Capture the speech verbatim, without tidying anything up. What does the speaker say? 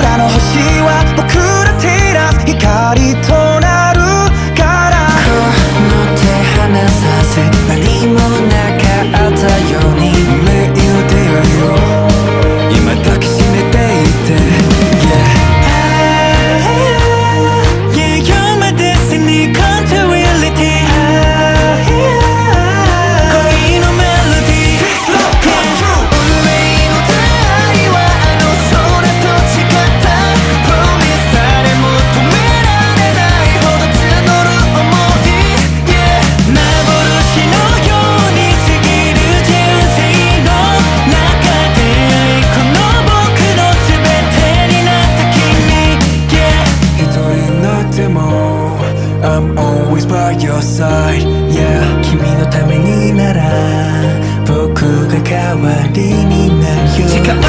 空の星は僕ら照らす光となるからこの手離さず何もなかったように運命の出会いを今抱きしめていて Yeah Yeah, you're my destiny come to reality 恋のメロディー This love comes true 運命の出会いはあの空と違った Promise 誰も止められないほど募る想い Yeah 幻のように過ぎる人生の中でこの僕の全てになった君 Yeah 一人になっても I'm always by your side Yeah 君のためになら僕が代わりになるよ時間